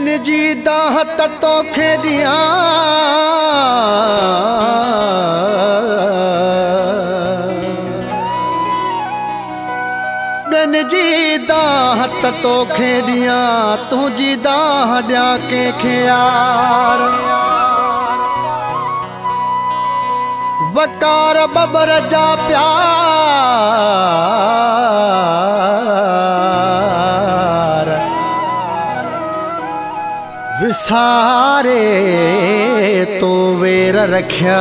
बिन जी दाहत तो खेदियां बिन जी दाहत तो खेदियां तुझी दाह दिया के यार वकार बबर जा प्यार विसारे तो वेर रख्या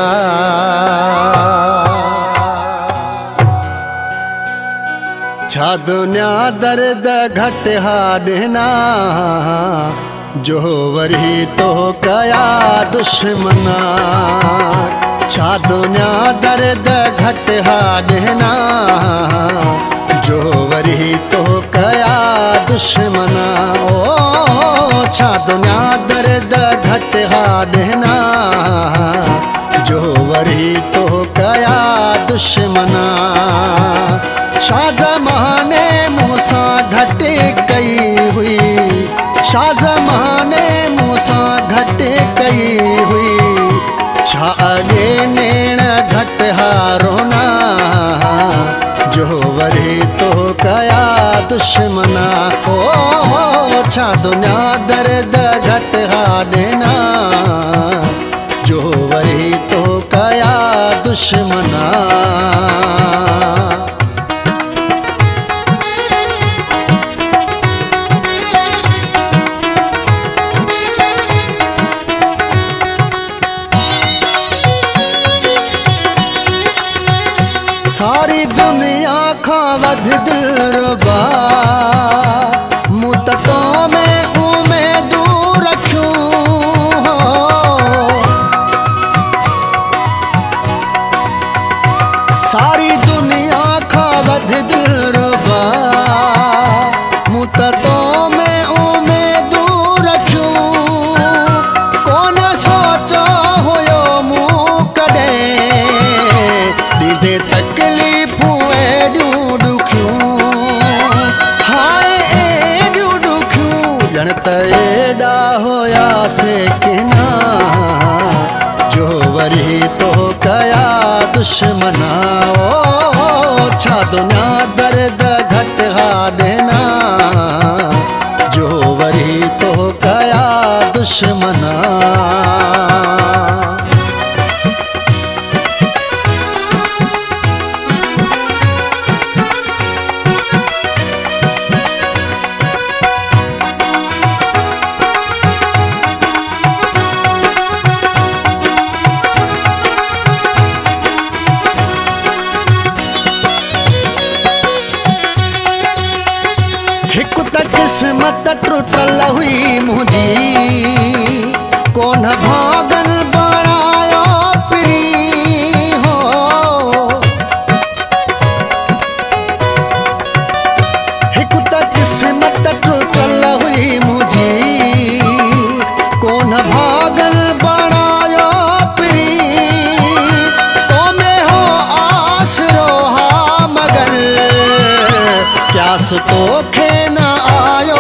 छा दुनिया दर्द घट हाडना जो वरी तो कया दुश्मना छा दुनिया दर्द घट हाडना जो वरी तो कया दुश्मना ओ छा दुनिया दर्द घट हाडना जो वरी तो कया दुश्मना शाहजहां ने मूसा घट कई हुई शाहजहां ने मूसा घट कई हुई छा अगे नेण घट हारोना जो वरी तो कया दुश्मना ओ छा दुनिया दर्द घट हाडना जो वरी तो कया दुश्मना सारी दुनिया खा वध दिलरुबा मुततो में उम्मीद रखूं सारी दुनिया खा वध दिलरुबा मुततो में उम्मीद रखूं कौन सोचो हुयो मुँह कॾे दीदे तकलीफूं एॾियूं ॾुखियूं हाय एॾियूं ॾुखियूं ॼण त एॾा हुयासीं किना जो वरी तो कया दुश्मना ओ छा दुनिया दर्द घट हाडना जो वरी तो कया दुश्मना किस्मत टूटल हुई मुझी कौन भागन बनायो प्री हो हिकु त किस्मत टूटल हुई मुझी कौन भागन बनायो प्री तो में हो आसरो हा मगर प्यास तो खे न आयो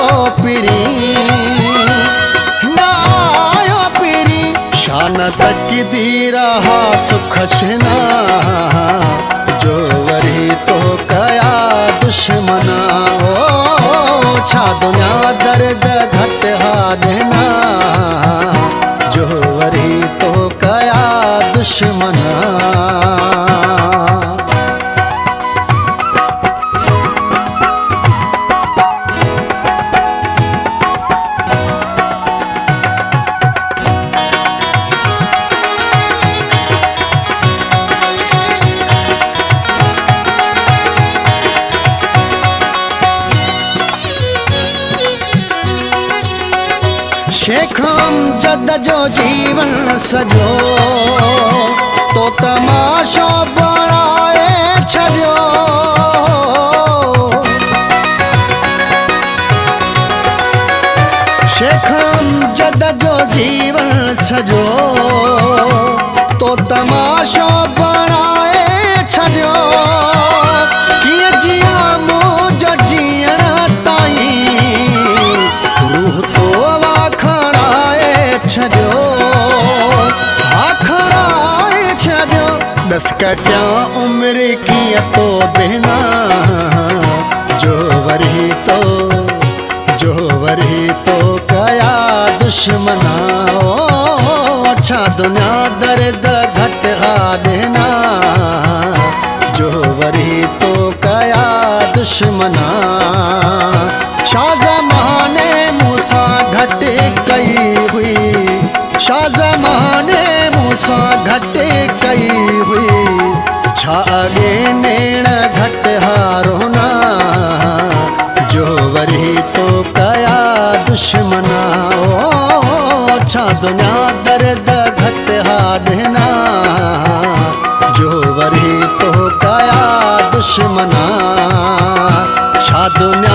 पिरी शान तकदीर हा सुख छना जो वरी तो कया दुश्मना ओ छा दुनिया दर्द घट हाडना जो वरी तो कया दुश्मना शेख अमजद जो जीवन सजो तो तमाशो बणाए छॾियो शेख अमजद जो जीवन सजो तो तमाशो बणाए छॾियो कीअं जियां मुंहिंजो जीअण ताईं रूह तो वाखा छॾियो आखड़ाए छॾियो दस कटिया उमिरि कीअं तो बिना जो वरी तो कया दुश्मना अच्छा दुनिया दर्द घट हा देना जो वरी तो कया दुश्मना शाहजहां ने मूसा घट कई हुई शाहजहां ने मूसा घट कई हुई छा अॻे नेण घट हारोना जो वरी तो कया दुश्मना छा दुनिया दर्द घट हा देना जो वरी तो कया दुश्मना छा दुनिया